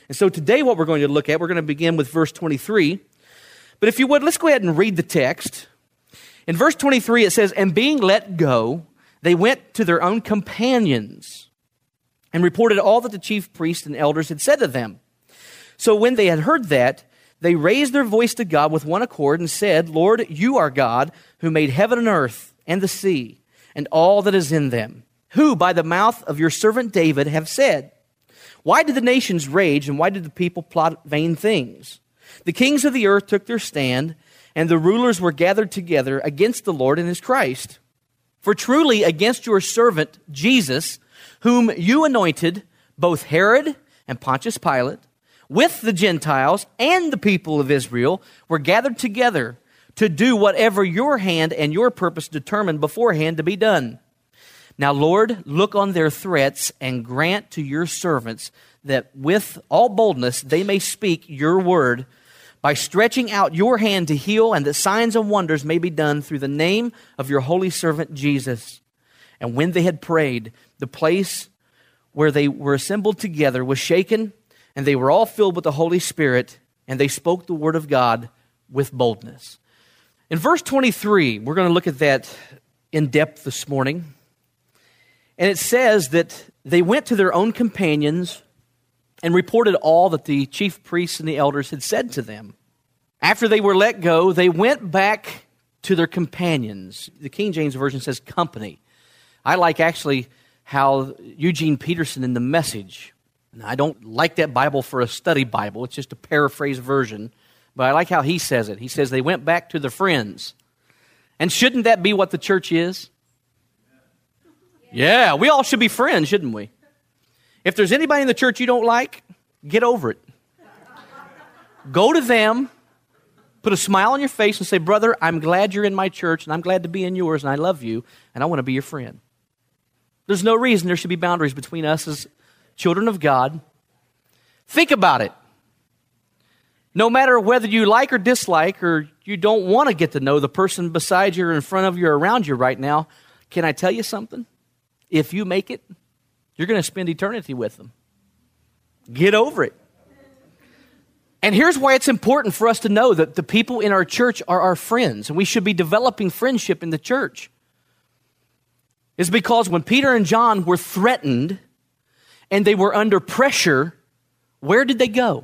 And so today what we're going to look at, we're going to begin with verse 23. But if you would, let's go ahead and read the text. In verse 23 it says, "And being let go, they went to their own companions and reported all that the chief priests and elders had said to them. So when they had heard that, they raised their voice to God with one accord and said, Lord, you are God who made heaven and earth and the sea and all that is in them, who by the mouth of your servant David have said, why did the nations rage and why did the people plot vain things? The kings of the earth took their stand and the rulers were gathered together against the Lord and his Christ. For truly against your servant Jesus, whom you anointed, both Herod and Pontius Pilate, with the Gentiles and the people of Israel, were gathered together to do whatever your hand and your purpose determined beforehand to be done. Now, Lord, look on their threats and grant to your servants that with all boldness they may speak your word by stretching out your hand to heal, and that signs and wonders may be done through the name of your holy servant Jesus. And when they had prayed, the place where they were assembled together was shaken, and they were all filled with the Holy Spirit, and they spoke the word of God with boldness." In verse 23, we're going to look at that in depth this morning. And it says that they went to their own companions and reported all that the chief priests and the elders had said to them. After they were let go, they went back to their companions. The King James Version says company. I like actually how Eugene Peterson in The Message, and I don't like that Bible for a study Bible, it's just a paraphrased version, but I like how he says it. He says they went back to their friends. And shouldn't that be what the church is? Yeah, we all should be friends, shouldn't we? If there's anybody in the church you don't like, get over it. Go to them, put a smile on your face and say, brother, I'm glad you're in my church and I'm glad to be in yours and I love you and I want to be your friend. There's no reason there should be boundaries between us as children of God. Think about it. No matter whether you like or dislike or you don't want to get to know the person beside you or in front of you or around you right now, can I tell you something? If you make it, you're going to spend eternity with them. Get over it. And here's why it's important for us to know that the people in our church are our friends, and we should be developing friendship in the church. It's because when Peter and John were threatened and they were under pressure, where did they go?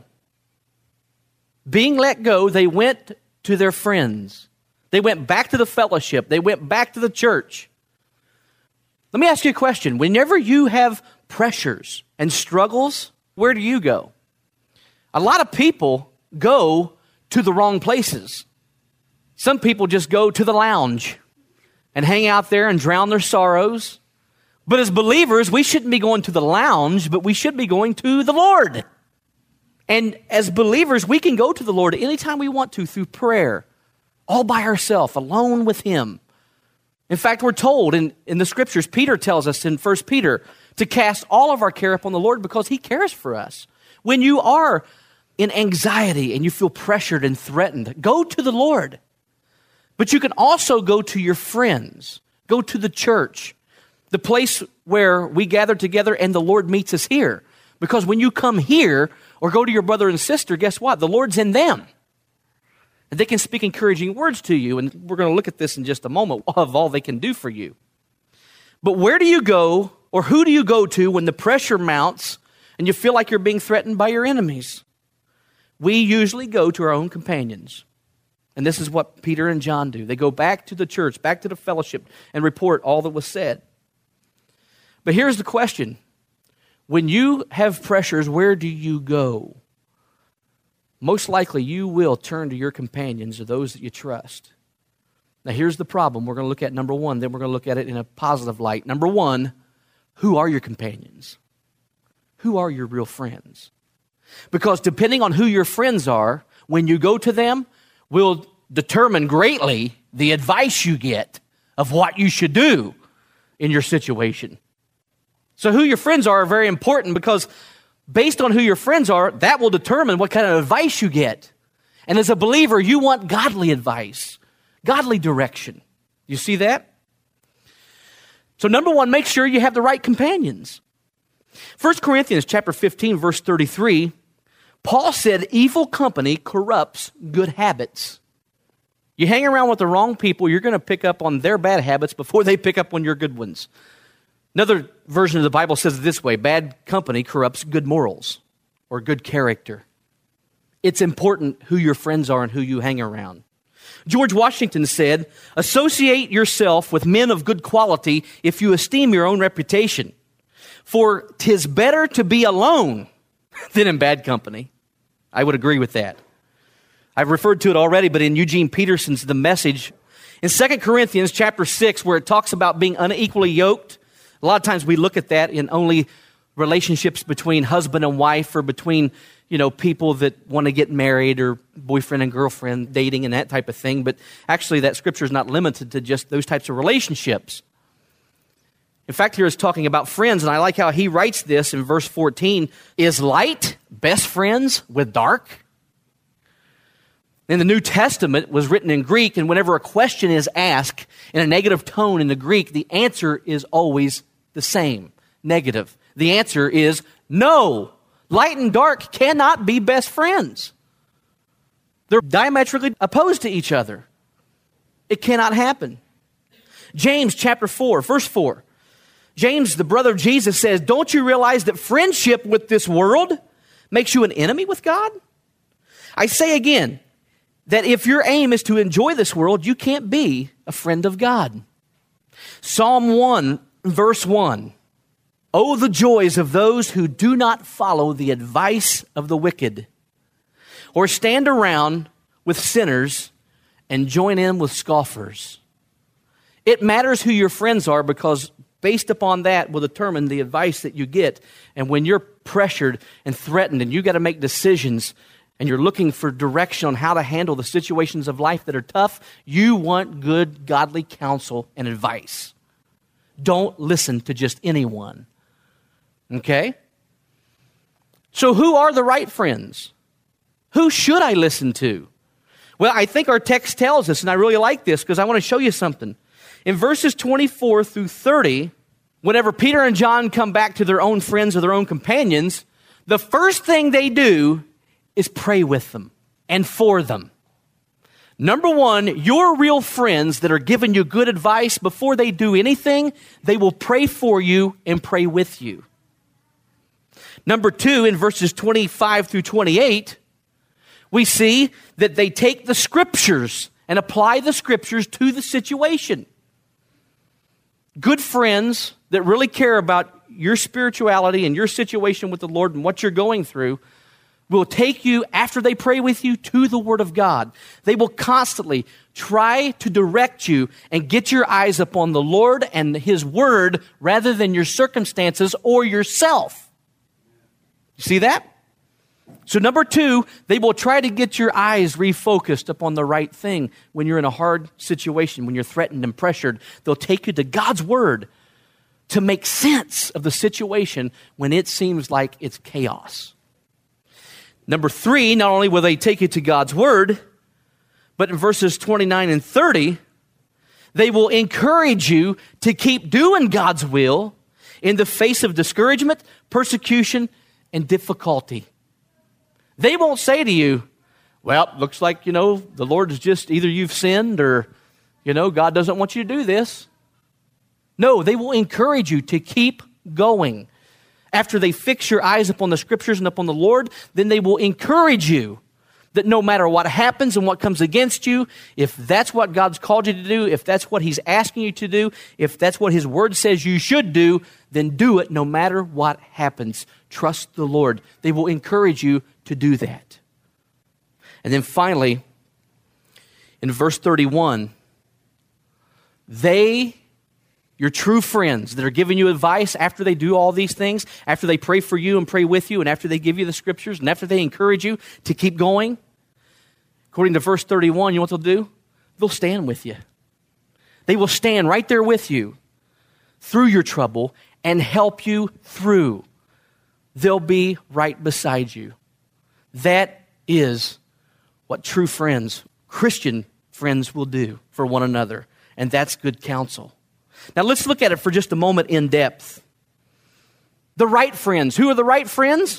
Being let go, they went to their friends. They went back to the fellowship. They went back to the church. Let me ask you a question. Whenever you have pressures and struggles, where do you go? A lot of people go to the wrong places. Some people just go to the lounge and hang out there and drown their sorrows. But as believers, we shouldn't be going to the lounge, but we should be going to the Lord. And as believers, we can go to the Lord anytime we want to through prayer, all by ourselves, alone with Him. In fact, we're told in the Scriptures, Peter tells us in 1 Peter to cast all of our care upon the Lord because He cares for us. When you are in anxiety and you feel pressured and threatened, go to the Lord. But you can also go to your friends, go to the church, the place where we gather together and the Lord meets us here. Because when you come here or go to your brother and sister, guess what? The Lord's in them. And they can speak encouraging words to you. And we're going to look at this in just a moment of all they can do for you. But where do you go or who do you go to when the pressure mounts and you feel like you're being threatened by your enemies? We usually go to our own companions. And this is what Peter and John do. They go back to the church, back to the fellowship, and report all that was said. But here's the question. When you have pressures, where do you go? Most likely you will turn to your companions or those that you trust. Now here's the problem. We're going to look at number one, then we're going to look at it in a positive light. Number one, who are your companions? Who are your real friends? Because depending on who your friends are, when you go to them, will determine greatly the advice you get of what you should do in your situation. So who your friends are very important because based on who your friends are, that will determine what kind of advice you get. And as a believer, you want godly advice, godly direction. You see that? So number one, make sure you have the right companions. 1 Corinthians chapter 15, verse 33 Paul said evil company corrupts good habits. You hang around with the wrong people, you're going to pick up on their bad habits before they pick up on your good ones. Another version of the Bible says it this way: bad company corrupts good morals or good character. It's important who your friends are and who you hang around. George Washington said, associate yourself with men of good quality if you esteem your own reputation. For 'tis better to be alone than in bad company. I would agree with that. I've referred to it already, but in Eugene Peterson's The Message, in 2 Corinthians chapter 6, where it talks about being unequally yoked, a lot of times we look at that in only relationships between husband and wife, or between, people that want to get married, or boyfriend and girlfriend dating and that type of thing. But actually that scripture is not limited to just those types of relationships. In fact, here it's talking about friends, and I like how he writes this in verse 14. Is light best friends with dark? In the New Testament was written in Greek, and whenever a question is asked in a negative tone in the Greek, the answer is always the same, negative. The answer is no. Light and dark cannot be best friends. They're diametrically opposed to each other. It cannot happen. James chapter 4, verse 4. James, the brother of Jesus, says, don't you realize that friendship with this world makes you an enemy with God? I say again, that if your aim is to enjoy this world, you can't be a friend of God. Psalm 1, verse 1. Oh, the joys of those who do not follow the advice of the wicked, or stand around with sinners and join in with scoffers. It matters who your friends are, because based upon that will determine the advice that you get. And when you're pressured and threatened and you got to make decisions, and you're looking for direction on how to handle the situations of life that are tough, you want good, godly counsel and advice. Don't listen to just anyone. Okay? So who are the right friends? Who should I listen to? Well, I think our text tells us, and I really like this because I want to show you something. In verses 24 through 30, whenever Peter and John come back to their own friends or their own companions, the first thing they do is pray with them and for them. Number one, your real friends that are giving you good advice, before they do anything, they will pray for you and pray with you. Number two, in verses 25 through 28, we see that they take the scriptures and apply the scriptures to the situation. Good friends that really care about your spirituality and your situation with the Lord and what you're going through will take you, after they pray with you, to the Word of God. They will constantly try to direct you and get your eyes upon the Lord and His Word rather than your circumstances or yourself. You see that? So number two, they will try to get your eyes refocused upon the right thing when you're in a hard situation, when you're threatened and pressured. They'll take you to God's Word to make sense of the situation when it seems like it's chaos. Number three, not only will they take you to God's Word, but in verses 29 and 30, they will encourage you to keep doing God's will in the face of discouragement, persecution, and difficulty. They won't say to you, well, looks like, the Lord is just, either you've sinned or, God doesn't want you to do this. No, they will encourage you to keep going. After they fix your eyes upon the scriptures and upon the Lord, then they will encourage you that no matter what happens and what comes against you, if that's what God's called you to do, if that's what He's asking you to do, if that's what His Word says you should do, then do it no matter what happens. Trust the Lord. They will encourage you to do that. And then finally, in verse 31, your true friends that are giving you advice after they do all these things, after they pray for you and pray with you, and after they give you the scriptures, and after they encourage you to keep going, according to verse 31, you know what they'll do? They'll stand with you. They will stand right there with you through your trouble and help you through. They'll be right beside you. That is what true friends, Christian friends, will do for one another. And that's good counsel. Now let's look at it for just a moment in depth. The right friends. Who are the right friends?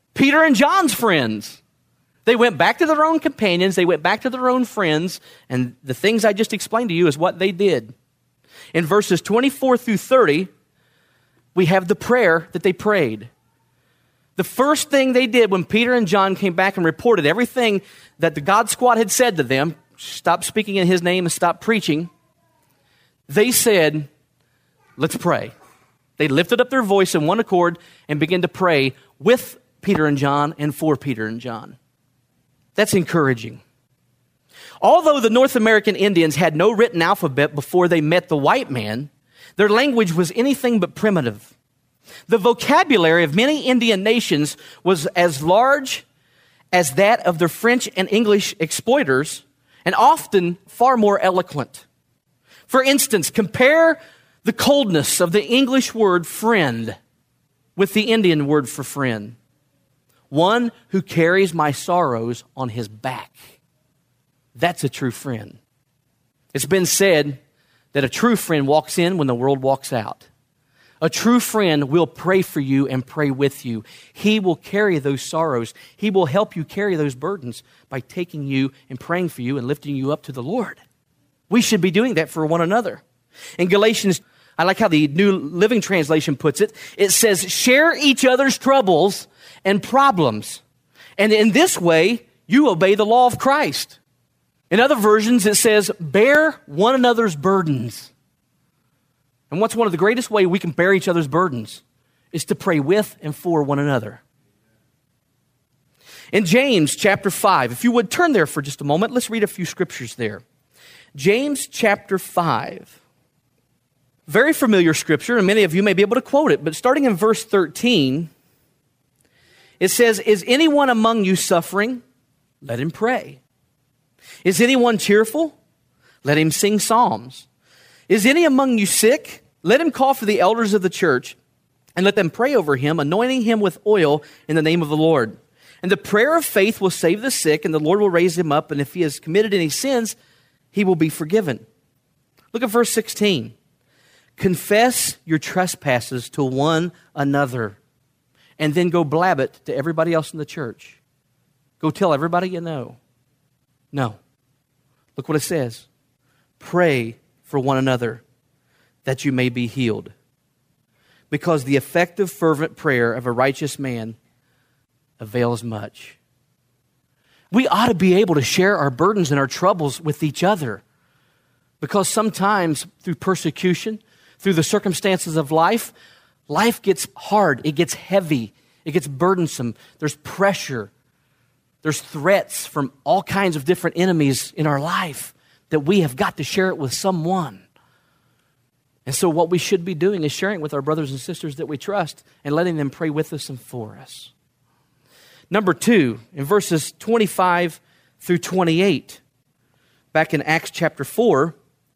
Peter and John's friends. They went back to their own companions. They went back to their own friends. And the things I just explained to you is what they did. In verses 24 through 30, we have the prayer that they prayed. The first thing they did when Peter and John came back and reported everything that the God Squad had said to them, stop speaking in his name and stop preaching, they said, let's pray. They lifted up their voice in one accord and began to pray with Peter and John and for Peter and John. That's encouraging. Although the North American Indians had no written alphabet before they met the white man, their language was anything but primitive. The vocabulary of many Indian nations was as large as that of the French and English exploiters, and often far more eloquent. For instance, compare the coldness of the English word friend with the Indian word for friend. One who carries my sorrows on his back. That's a true friend. It's been said that a true friend walks in when the world walks out. A true friend will pray for you and pray with you. He will carry those sorrows. He will help you carry those burdens by taking you and praying for you and lifting you up to the Lord. We should be doing that for one another. In Galatians, I like how the New Living Translation puts it. It says, share each other's troubles and problems. And in this way, you obey the law of Christ. In other versions, it says, bear one another's burdens. And what's one of the greatest ways we can bear each other's burdens is to pray with and for one another. In James chapter 5, if you would turn there for just a moment, let's read a few scriptures there. James chapter 5. Very familiar scripture, and many of you may be able to quote it, but starting in verse 13, it says, is anyone among you suffering? Let him pray. Is anyone cheerful? Let him sing psalms. Is any among you sick? Let him call for the elders of the church and let them pray over him, anointing him with oil in the name of the Lord. And the prayer of faith will save the sick, and the Lord will raise him up. And if he has committed any sins, he will be forgiven. Look at verse 16. Confess your trespasses to one another, and then go blab it to everybody else in the church. Go tell everybody you know. No. Look what it says. Pray for one another, that you may be healed. Because the effective, fervent prayer of a righteous man avails much. We ought to be able to share our burdens and our troubles with each other. Because sometimes through persecution, through the circumstances of life, life gets hard, it gets heavy, it gets burdensome. There's pressure. There's threats from all kinds of different enemies in our life that we have got to share it with someone. And so what we should be doing is sharing it with our brothers and sisters that we trust and letting them pray with us and for us. Number 2, in verses 25 through 28, back in Acts chapter 4,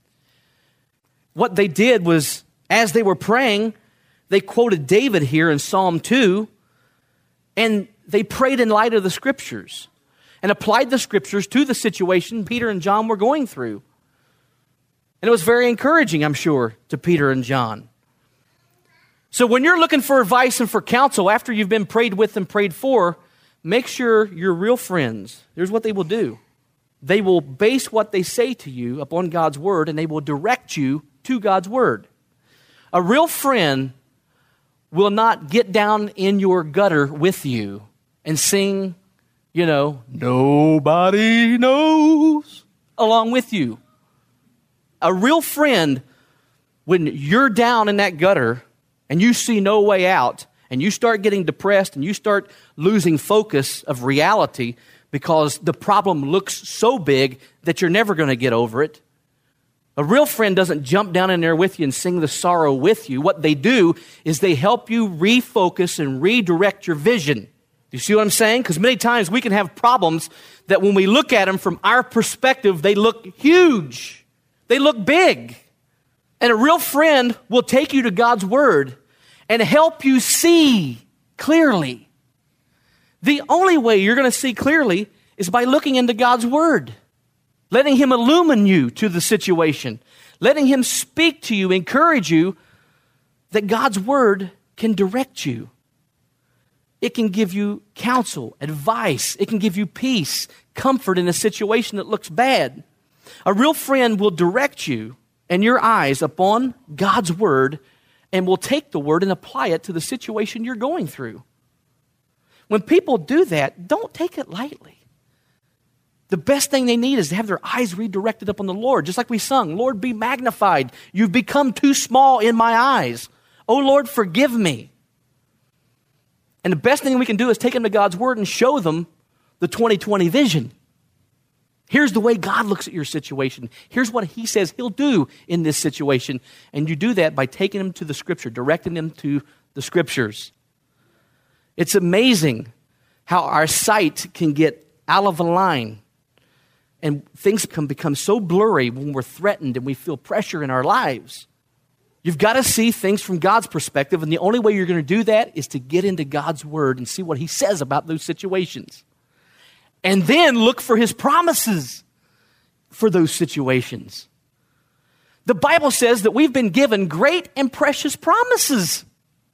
what they did was, as they were praying, they quoted David here in Psalm 2, and they prayed in light of the Scriptures and applied the Scriptures to the situation Peter and John were going through. And it was very encouraging, I'm sure, to Peter and John. So when you're looking for advice and for counsel after you've been prayed with and prayed for, make sure your real friends, here's what they will do. They will base what they say to you upon God's Word, and they will direct you to God's Word. A real friend will not get down in your gutter with you and sing, nobody knows along with you. A real friend, when you're down in that gutter and you see no way out and you start getting depressed and you start losing focus of reality because the problem looks so big that you're never going to get over it, a real friend doesn't jump down in there with you and sing the sorrow with you. What they do is they help you refocus and redirect your vision. You see what I'm saying? Because many times we can have problems that when we look at them from our perspective, they look huge. They look big. And a real friend will take you to God's Word and help you see clearly. The only way you're going to see clearly is by looking into God's Word. Letting Him illumine you to the situation. Letting Him speak to you, encourage you that God's Word can direct you. It can give you counsel, advice. It can give you peace, comfort in a situation that looks bad. A real friend will direct you and your eyes upon God's word and will take the word and apply it to the situation you're going through. When people do that, don't take it lightly. The best thing they need is to have their eyes redirected upon the Lord. Just like we sung, Lord, be magnified. You've become too small in my eyes. Oh, Lord, forgive me. And the best thing we can do is take them to God's word and show them the 2020 vision. Here's the way God looks at your situation. Here's what he says he'll do in this situation. And you do that by taking them to the scripture, directing them to the scriptures. It's amazing how our sight can get out of line and things can become so blurry when we're threatened and we feel pressure in our lives. You've got to see things from God's perspective, and the only way you're going to do that is to get into God's word and see what he says about those situations. And then look for his promises for those situations. The Bible says that we've been given great and precious promises.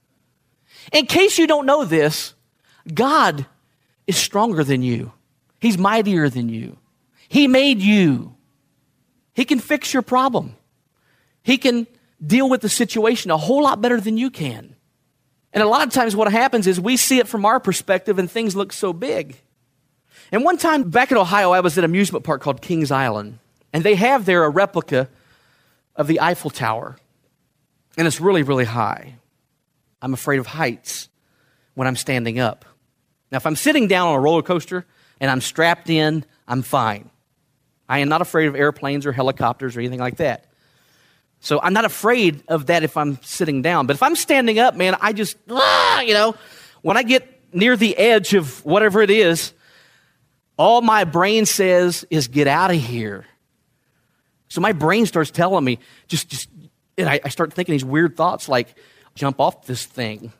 In case you don't know this, God is stronger than you. He's mightier than you. He made you. He can fix your problem. He can deal with the situation a whole lot better than you can. And a lot of times what happens is we see it from our perspective and things look so big. And one time back in Ohio, I was at an amusement park called Kings Island. And they have there a replica of the Eiffel Tower. And it's really, really high. I'm afraid of heights when I'm standing up. Now, if I'm sitting down on a roller coaster and I'm strapped in, I'm fine. I am not afraid of airplanes or helicopters or anything like that. So I'm not afraid of that if I'm sitting down. But if I'm standing up, man, I just, when I get near the edge of whatever it is, all my brain says is get out of here. So my brain starts telling me, and I start thinking these weird thoughts like, jump off this thing.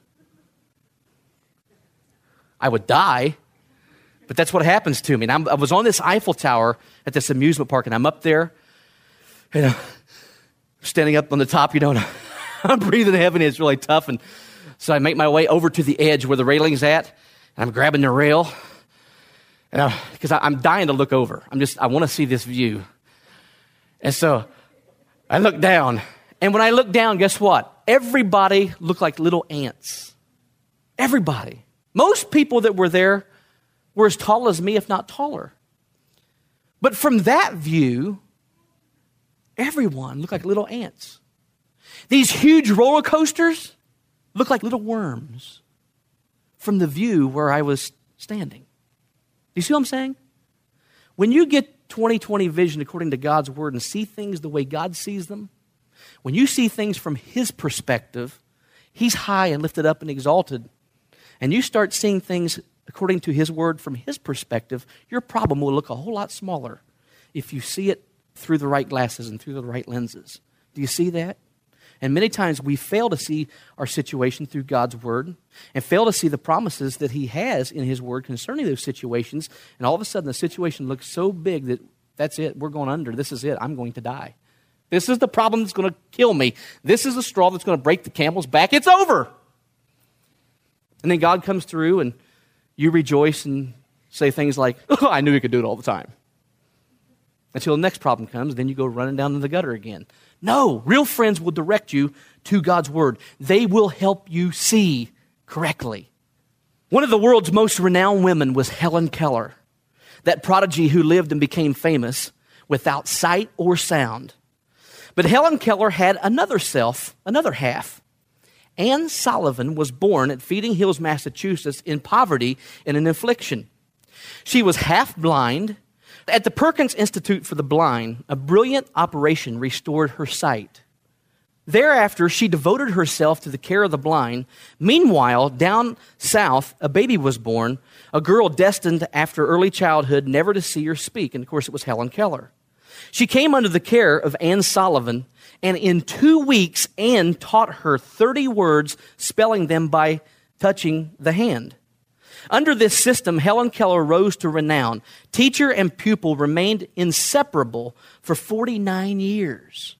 I would die, but that's what happens to me. And I was on this Eiffel Tower at this amusement park, and I'm up there, and standing up on the top, and I'm breathing heavy, and it's really tough. And so I make my way over to the edge where the railing's at, and I'm grabbing the rail, because I'm dying to look over. I want to see this view. And so I look down, and when I look down, guess what? Everybody looked like little ants. Everybody. Most people that were there were as tall as me, if not taller. But from that view, everyone looked like little ants. These huge roller coasters looked like little worms from the view where I was standing. Do you see what I'm saying? When you get 2020 vision according to God's word and see things the way God sees them, when you see things from his perspective, he's high and lifted up and exalted, and you start seeing things according to his word from his perspective, your problem will look a whole lot smaller if you see it through the right glasses and through the right lenses. Do you see that? And many times we fail to see our situation through God's word and fail to see the promises that he has in his word concerning those situations. And all of a sudden the situation looks so big that that's it. We're going under. This is it. I'm going to die. This is the problem that's going to kill me. This is the straw that's going to break the camel's back. It's over. And then God comes through and you rejoice and say things like, oh, I knew he could do it all the time. Until the next problem comes, then you go running down in the gutter again. No, real friends will direct you to God's word. They will help you see correctly. One of the world's most renowned women was Helen Keller, that prodigy who lived and became famous without sight or sound. But Helen Keller had another self, another half. Anne Sullivan was born at Feeding Hills, Massachusetts, in poverty and in affliction. She was half blind. At the Perkins Institute for the Blind, a brilliant operation restored her sight. Thereafter, she devoted herself to the care of the blind. Meanwhile, down south, a baby was born, a girl destined after early childhood never to see or speak. And of course, it was Helen Keller. She came under the care of Anne Sullivan, and in 2 weeks, Anne taught her 30 words, spelling them by touching the hand. Under this system, Helen Keller rose to renown. Teacher and pupil remained inseparable for 49 years.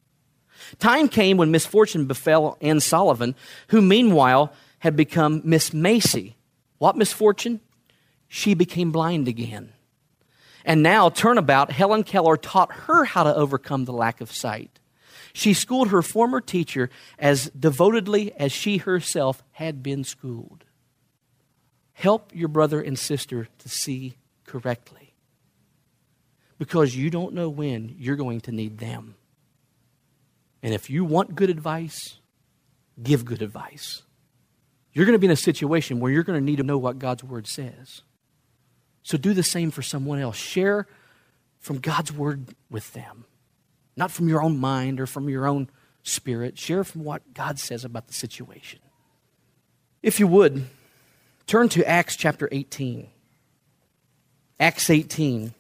Time came when misfortune befell Anne Sullivan, who meanwhile had become Miss Macy, What misfortune? She became blind again. And now, turnabout, Helen Keller taught her how to overcome the lack of sight. She schooled her former teacher as devotedly as she herself had been schooled. Help your brother and sister to see correctly, because you don't know when you're going to need them. And if you want good advice, give good advice. You're going to be in a situation where you're going to need to know what God's Word says. So do the same for someone else. Share from God's Word with them. Not from your own mind or from your own spirit. Share from what God says about the situation. If you would, turn to Acts chapter 18. Acts 18.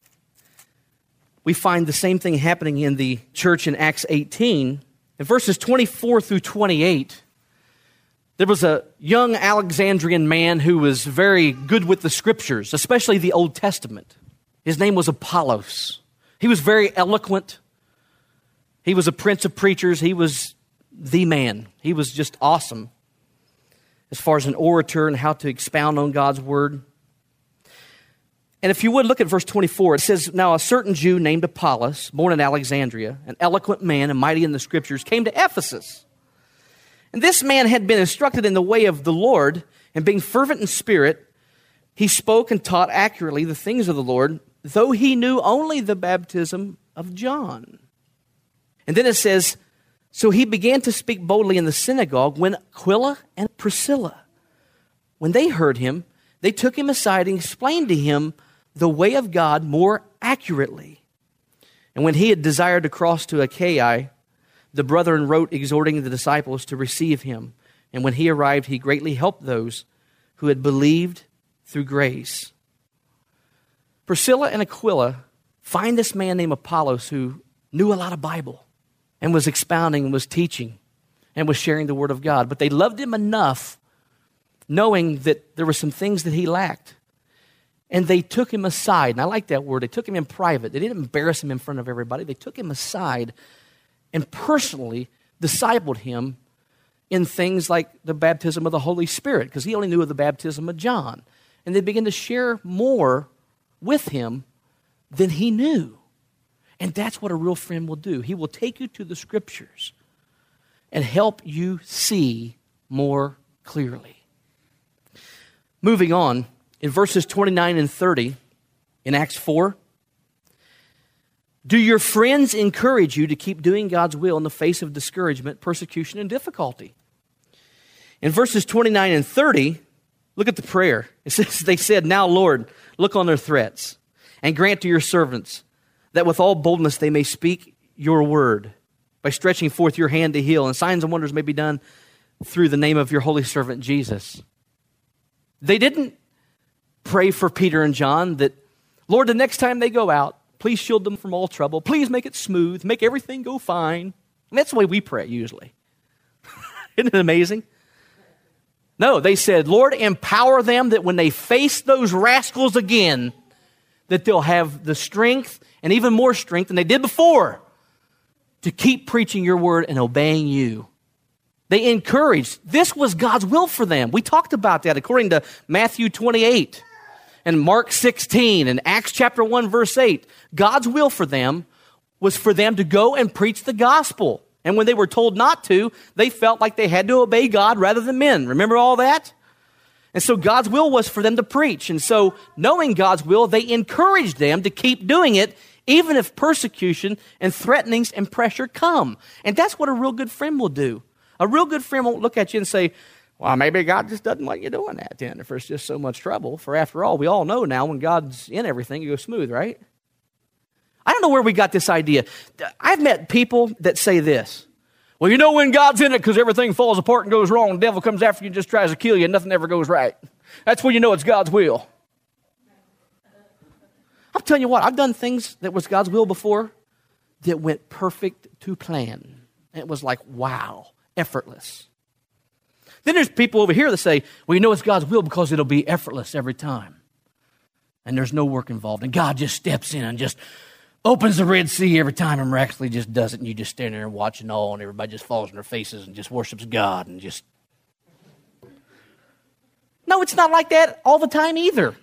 We find the same thing happening in the church in Acts 18. In verses 24 through 28, there was a young Alexandrian man who was very good with the Scriptures, especially the Old Testament. His name was Apollos. He was very eloquent. He was a prince of preachers. He was the man. He was just awesome as far as an orator and how to expound on God's Word. And if you would look at verse 24, it says, "Now a certain Jew named Apollos, born in Alexandria, an eloquent man and mighty in the Scriptures, came to Ephesus. And this man had been instructed in the way of the Lord, and being fervent in spirit, he spoke and taught accurately the things of the Lord, though he knew only the baptism of John." And then it says, "So he began to speak boldly in the synagogue when Aquila and Priscilla, when they heard him, they took him aside and explained to him the way of God more accurately. And when he had desired to cross to Achaia, the brethren wrote exhorting the disciples to receive him. And when he arrived, he greatly helped those who had believed through grace." Priscilla and Aquila find this man named Apollos who knew a lot of Bible and was expounding and was teaching and was sharing the Word of God. But they loved him enough, knowing that there were some things that he lacked. And they took him aside. And I like that word. They took him in private. They didn't embarrass him in front of everybody. They took him aside and personally discipled him in things like the baptism of the Holy Spirit, because he only knew of the baptism of John. And they began to share more with him than he knew. And that's what a real friend will do. He will take you to the Scriptures and help you see more clearly. Moving on, in verses 29 and 30 in Acts 4, "Do your friends encourage you to keep doing God's will in the face of discouragement, persecution, and difficulty?" In verses 29 and 30, look at the prayer. It says, "They said, 'Now, Lord, look on their threats, and grant to your servants that with all boldness they may speak your word by stretching forth your hand to heal, and signs and wonders may be done through the name of your holy servant Jesus.'" They didn't pray for Peter and John that, "Lord, the next time they go out, please shield them from all trouble. Please make it smooth. Make everything go fine." And that's the way we pray usually. Isn't it amazing? No, they said, "Lord, empower them that when they face those rascals again, that they'll have the strength and even more strength than they did before to keep preaching your word and obeying you." They encouraged. This was God's will for them. We talked about that according to Matthew 28 and Mark 16 and Acts chapter 1 verse 8. God's will for them was for them to go and preach the gospel. And when they were told not to, they felt like they had to obey God rather than men. Remember all that? And so God's will was for them to preach. And so knowing God's will, they encouraged them to keep doing it even if persecution and threatenings and pressure come. And that's what a real good friend will do. A real good friend won't look at you and say, "Well, maybe God just doesn't want you doing that then if there's just so much trouble." For after all, we all know now when God's in everything, it goes smooth, right? I don't know where we got this idea. I've met people that say this: "Well, you know when God's in it because everything falls apart and goes wrong. The devil comes after you and just tries to kill you and nothing ever goes right. That's when you know it's God's will." I'm telling you what, I've done things that was God's will before that went perfect to plan. And it was like, wow, effortless. Then there's people over here that say, "Well, you know it's God's will because it'll be effortless every time. And there's no work involved. And God just steps in and just opens the Red Sea every time and miraculously just does it. And you just stand there and watching all and everybody just falls on their faces and just worships God and just..." No, it's not like that all the time either.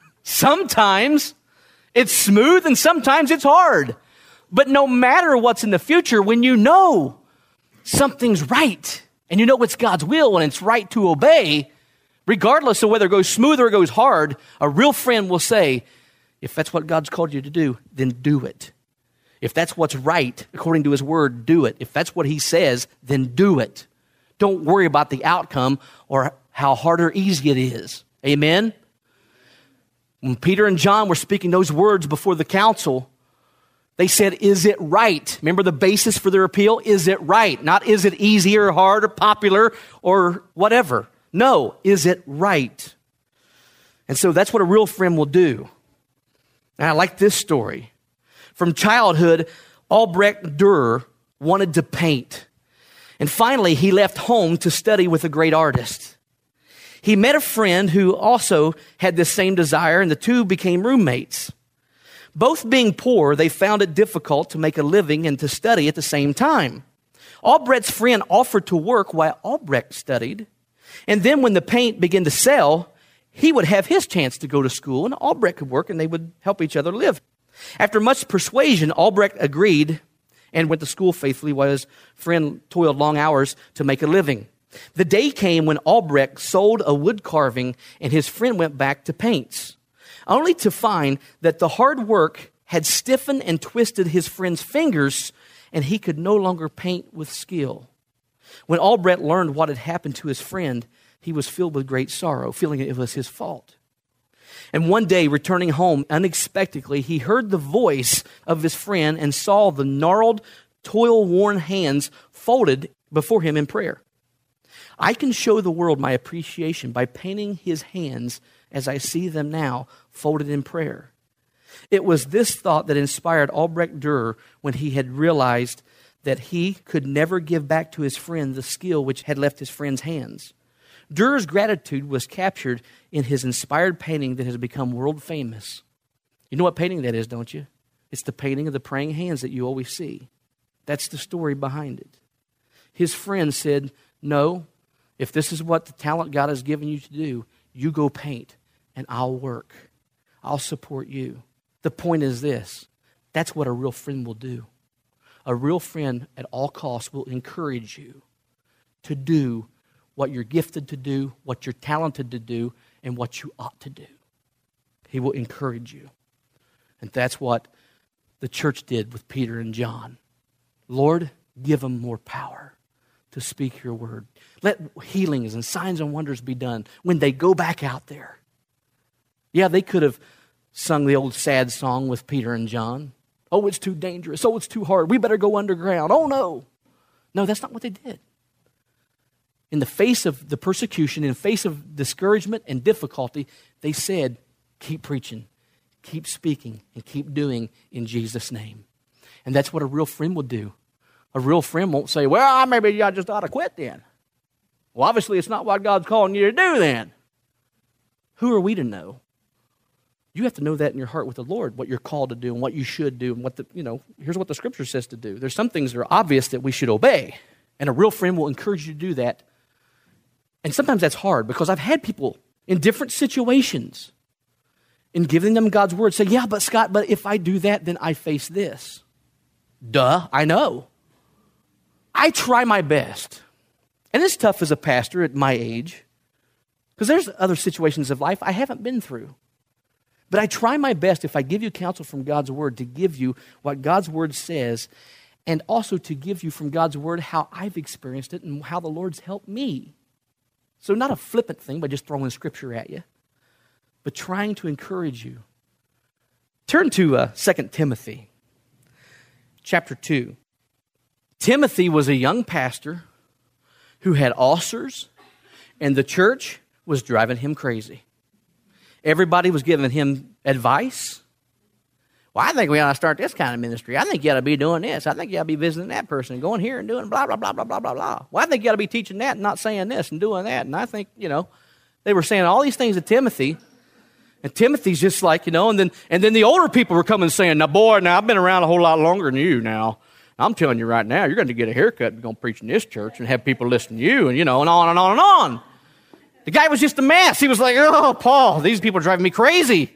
Sometimes it's smooth and sometimes it's hard. But no matter what's in the future, when you know something's right and you know it's God's will and it's right to obey, regardless of whether it goes smooth or it goes hard, a real friend will say, if that's what God's called you to do, then do it. If that's what's right, according to his word, do it. If that's what he says, then do it. Don't worry about the outcome or how hard or easy it is. Amen? When Peter and John were speaking those words before the council, they said, is it right? Remember the basis for their appeal? Is it right? Not is it easy or hard or popular or whatever. No, is it right? And so that's what a real friend will do. And I like this story. From childhood, Albrecht Dürer wanted to paint. And finally, he left home to study with a great artist. He met a friend who also had the same desire, and the two became roommates. Both being poor, they found it difficult to make a living and to study at the same time. Albrecht's friend offered to work while Albrecht studied. And then when the paint began to sell, he would have his chance to go to school, and Albrecht could work, and they would help each other live. After much persuasion, Albrecht agreed and went to school faithfully while his friend toiled long hours to make a living. The day came when Albrecht sold a wood carving and his friend went back to paints, only to find that the hard work had stiffened and twisted his friend's fingers and he could no longer paint with skill. When Albrecht learned what had happened to his friend, he was filled with great sorrow, feeling it was his fault. And one day, returning home unexpectedly, he heard the voice of his friend and saw the gnarled, toil-worn hands folded before him in prayer. I can show the world my appreciation by painting his hands as I see them now, folded in prayer. It was this thought that inspired Albrecht Dürer when he had realized that he could never give back to his friend the skill which had left his friend's hands. Dürer's gratitude was captured in his inspired painting that has become world famous. You know what painting that is, don't you? It's the painting of the praying hands that you always see. That's the story behind it. His friend said, no, if this is what the talent God has given you to do, you go paint and I'll work. I'll support you. The point is this, that's what a real friend will do. A real friend at all costs will encourage you to do what you're gifted to do, what you're talented to do, and what you ought to do. He will encourage you. And that's what the church did with Peter and John. Lord, give them more power to speak your word. Let healings and signs and wonders be done when they go back out there. Yeah, they could have sung the old sad song with Peter and John. Oh, it's too dangerous. Oh, it's too hard. We better go underground. Oh, no. No, that's not what they did. In the face of the persecution, in the face of discouragement and difficulty, they said, keep preaching, keep speaking, and keep doing in Jesus' name. And that's what a real friend will do. A real friend won't say, well, maybe I just ought to quit then. Well, obviously it's not what God's calling you to do then. Who are we to know? You have to know that in your heart with the Lord, what you're called to do and what you should do and here's what the Scripture says to do. There's some things that are obvious that we should obey. And a real friend will encourage you to do that. And sometimes that's hard because I've had people in different situations in giving them God's word say, yeah, but Scott, but if I do that, then I face this. Duh, I know. I try my best. And it's tough as a pastor at my age because there's other situations of life I haven't been through. But I try my best if I give you counsel from God's word to give you what God's word says and also to give you from God's word how I've experienced it and how the Lord's helped me. So not a flippant thing by just throwing scripture at you, but trying to encourage you. Turn to 2 Timothy, chapter 2. Timothy was a young pastor who had ulcers, and the church was driving him crazy. Everybody was giving him advice. Well, I think we ought to start this kind of ministry. I think you ought to be doing this. I think you ought to be visiting that person and going here and doing blah, blah, blah, blah, blah, blah, blah. Well, I think you ought to be teaching that and not saying this and doing that. And I think, they were saying all these things to Timothy. And Timothy's just like, and then the older people were coming saying, now, I've been around a whole lot longer than you now. I'm telling you right now, you're going to get a haircut. You're going to preach in this church and have people listen to you and, and on and on and on. The guy was just a mess. He was like, oh, Paul, these people are driving me crazy.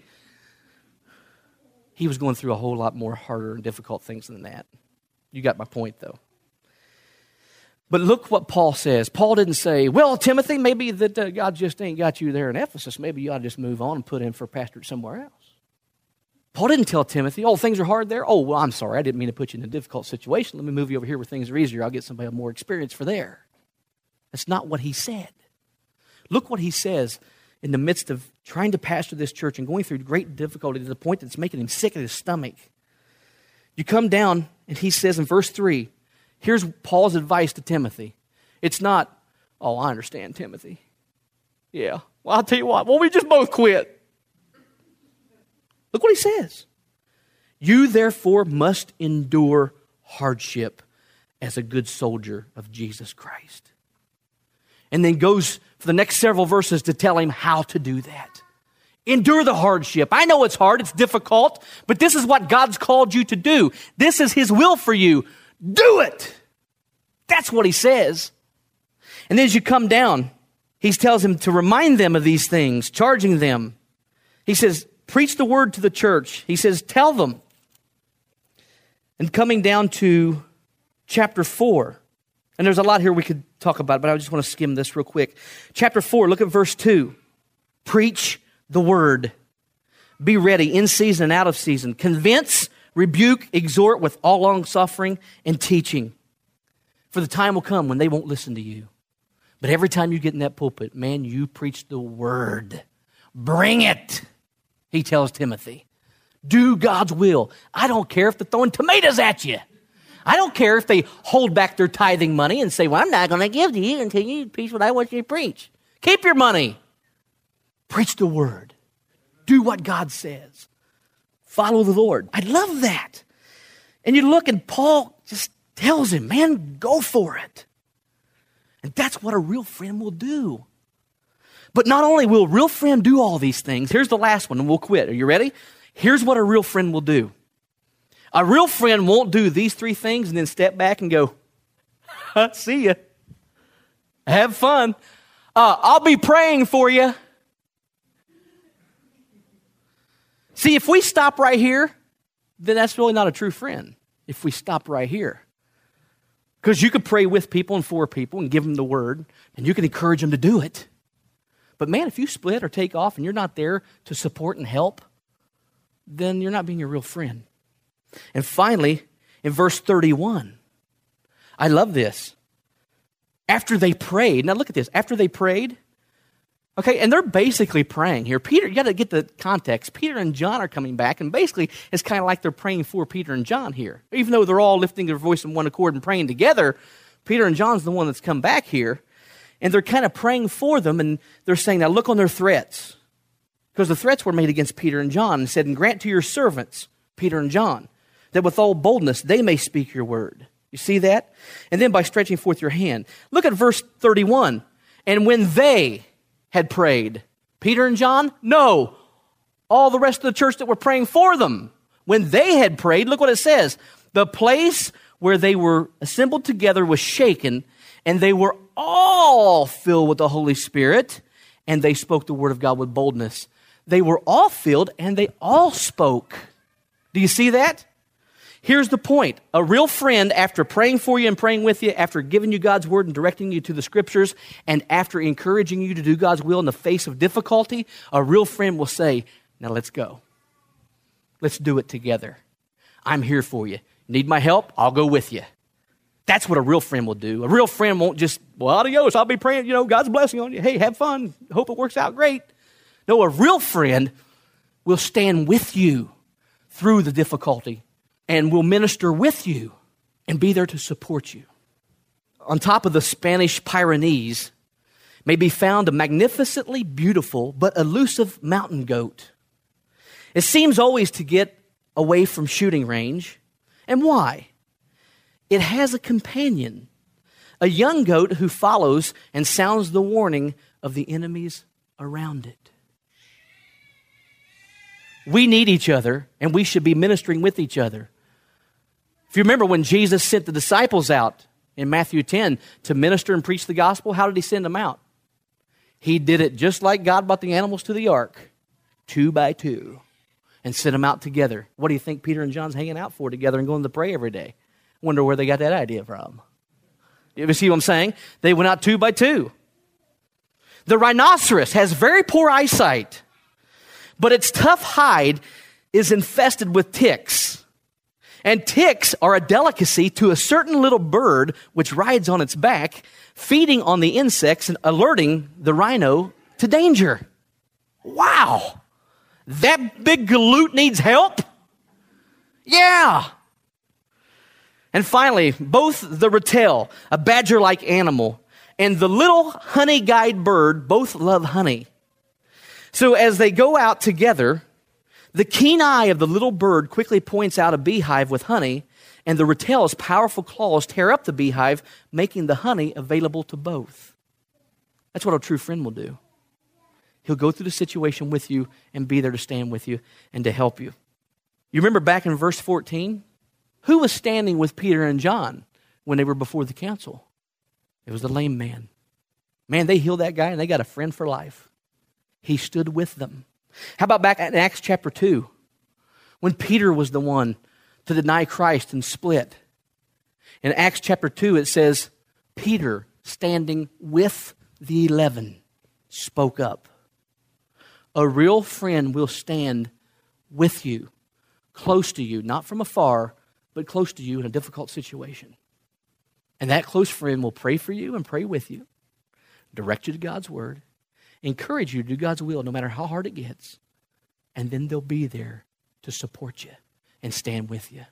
He was going through a whole lot more harder and difficult things than that. You got my point, though. But look what Paul says. Paul didn't say, well, Timothy, maybe that God just ain't got you there in Ephesus. Maybe you ought to just move on and put him for pastor somewhere else. Paul didn't tell Timothy, oh, things are hard there. Oh, well, I'm sorry. I didn't mean to put you in a difficult situation. Let me move you over here where things are easier. I'll get somebody with more experience for there. That's not what he said. Look what he says in the midst of trying to pastor this church and going through great difficulty to the point that it's making him sick at his stomach. You come down, and he says in verse 3, here's Paul's advice to Timothy. It's not, oh, I understand, Timothy. Yeah, well, I'll tell you what, we just both quit. Look what he says. You, therefore, must endure hardship as a good soldier of Jesus Christ. And then goes for the next several verses to tell him how to do that. Endure the hardship. I know it's hard, it's difficult, but this is what God's called you to do. This is his will for you. Do it. That's what he says. And then as you come down, he tells him to remind them of these things, charging them. He says, preach the word to the church. He says, tell them. And coming down to chapter 4, and there's a lot here we could talk about, but I just want to skim this real quick. Chapter 4, look at verse 2. Preach the word. Be ready in season and out of season. Convince, rebuke, exhort with all long suffering and teaching. For the time will come when they won't listen to you. But every time you get in that pulpit, man, you preach the word. Bring it, he tells Timothy. Do God's will. I don't care if they're throwing tomatoes at you. I don't care if they hold back their tithing money and say, well, I'm not going to give to you until you preach what I want you to preach. Keep your money. Preach the word. Do what God says. Follow the Lord. I love that. And you look and Paul just tells him, man, go for it. And that's what a real friend will do. But not only will a real friend do all these things, here's the last one and we'll quit. Are you ready? Here's what a real friend will do. A real friend won't do these three things and then step back and go, see ya. Have fun. I'll be praying for you. See, if we stop right here, then that's really not a true friend. If we stop right here. Because you could pray with people and for people and give them the word, and you can encourage them to do it. But man, if you split or take off and you're not there to support and help, then you're not being a real friend. And finally, in verse 31, I love this. After they prayed, now look at this, after they prayed, okay, and they're basically praying here. Peter, you got to get the context. Peter and John are coming back, and basically it's kind of like they're praying for Peter and John here. Even though they're all lifting their voice in one accord and praying together, Peter and John's the one that's come back here, and they're kind of praying for them, and they're saying, now look on their threats. Because the threats were made against Peter and John, and said, and grant to your servants, Peter and John, that with all boldness they may speak your word. You see that? And then by stretching forth your hand. Look at verse 31. And when they had prayed, Peter and John? No. All the rest of the church that were praying for them. When they had prayed, look what it says. The place where they were assembled together was shaken, and they were all filled with the Holy Spirit, and they spoke the word of God with boldness. They were all filled, and they all spoke. Do you see that? Here's the point. A real friend, after praying for you and praying with you, after giving you God's word and directing you to the scriptures, and after encouraging you to do God's will in the face of difficulty, a real friend will say, now let's go. Let's do it together. I'm here for you. Need my help? I'll go with you. That's what a real friend will do. A real friend won't just, well, adios, I'll be praying, God's blessing on you. Hey, have fun. Hope it works out great. No, a real friend will stand with you through the difficulty and will minister with you and be there to support you. On top of the Spanish Pyrenees may be found a magnificently beautiful but elusive mountain goat. It seems always to get away from shooting range. And why? It has a companion, a young goat who follows and sounds the warning of the enemies around it. We need each other, and we should be ministering with each other. If you remember when Jesus sent the disciples out in Matthew 10 to minister and preach the gospel, how did he send them out? He did it just like God brought the animals to the ark, 2 by 2, and sent them out together. What do you think Peter and John's hanging out for together and going to pray every day? Wonder where they got that idea from. You ever see what I'm saying? They went out 2 by 2. The rhinoceros has very poor eyesight, but its tough hide is infested with ticks. And ticks are a delicacy to a certain little bird which rides on its back, feeding on the insects and alerting the rhino to danger. Wow! That big galoot needs help? Yeah! And finally, both the ratel, a badger-like animal, and the little honey-guide bird both love honey. So as they go out together, the keen eye of the little bird quickly points out a beehive with honey, and the ratel's powerful claws tear up the beehive, making the honey available to both. That's what a true friend will do. He'll go through the situation with you and be there to stand with you and to help you. You remember back in verse 14? Who was standing with Peter and John when they were before the council? It was the lame man. Man, they healed that guy and they got a friend for life. He stood with them. How about back in Acts chapter 2, when Peter was the one to deny Christ and split? In Acts chapter 2, it says, Peter, standing with the 11, spoke up. A real friend will stand with you, close to you, not from afar, but close to you in a difficult situation. And that close friend will pray for you and pray with you, direct you to God's word, encourage you to do God's will no matter how hard it gets, and then they'll be there to support you and stand with you.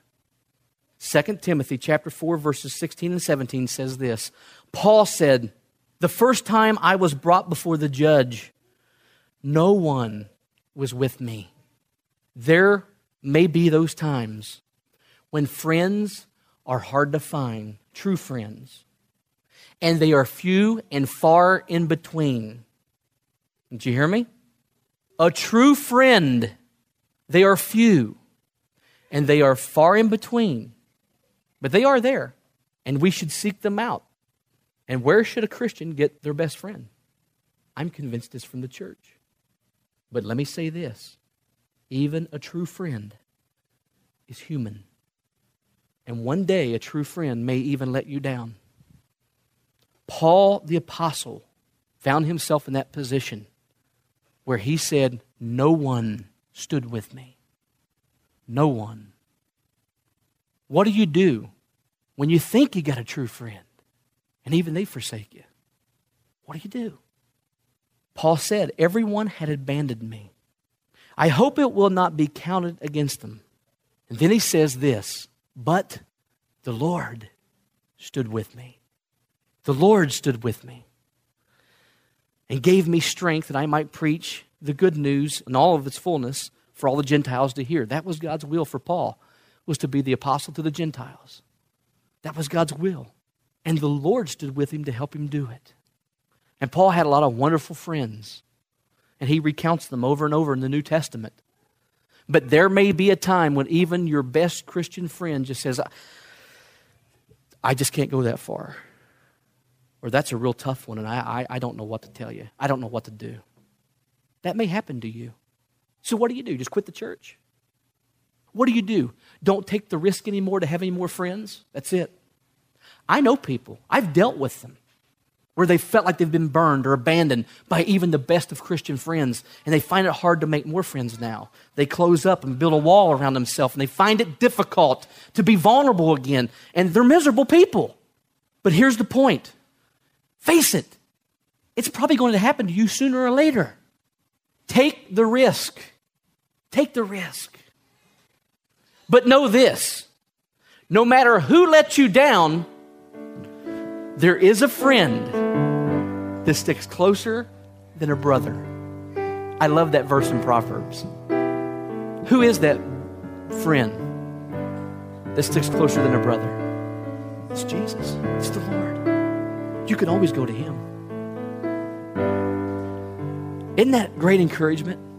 2 Timothy chapter 4, verses 16 and 17 says this. Paul said, the first time I was brought before the judge, no one was with me. There may be those times when friends are hard to find, true friends, and they are few and far in between. Did you hear me? A true friend, they are few, and they are far in between, but they are there, and we should seek them out. And where should a Christian get their best friend? I'm convinced it's from the church. But let me say this, even a true friend is human. And one day, a true friend may even let you down. Paul the apostle found himself in that position where he said, no one stood with me. No one. What do you do when you think you got a true friend and even they forsake you? What do you do? Paul said, everyone had abandoned me. I hope it will not be counted against them. And then he says this, but the Lord stood with me. The Lord stood with me and gave me strength that I might preach the good news in all of its fullness for all the Gentiles to hear. That was God's will for Paul, was to be the apostle to the Gentiles. That was God's will. And the Lord stood with him to help him do it. And Paul had a lot of wonderful friends, and he recounts them over and over in the New Testament. But there may be a time when even your best Christian friend just says, I just can't go that far. Or that's a real tough one, and I don't know what to tell you. I don't know what to do. That may happen to you. So what do you do? Just quit the church? What do you do? Don't take the risk anymore to have any more friends? That's it. I know people. I've dealt with them where they felt like they've been burned or abandoned by even the best of Christian friends, and they find it hard to make more friends now. They close up and build a wall around themselves, and they find it difficult to be vulnerable again, and they're miserable people. But here's the point. Face it. It's probably going to happen to you sooner or later. Take the risk. Take the risk. But know this. No matter who lets you down, there is a friend that sticks closer than a brother. I love that verse in Proverbs. Who is that friend that sticks closer than a brother? It's Jesus. It's the Lord. You can always go to him. Isn't that great encouragement?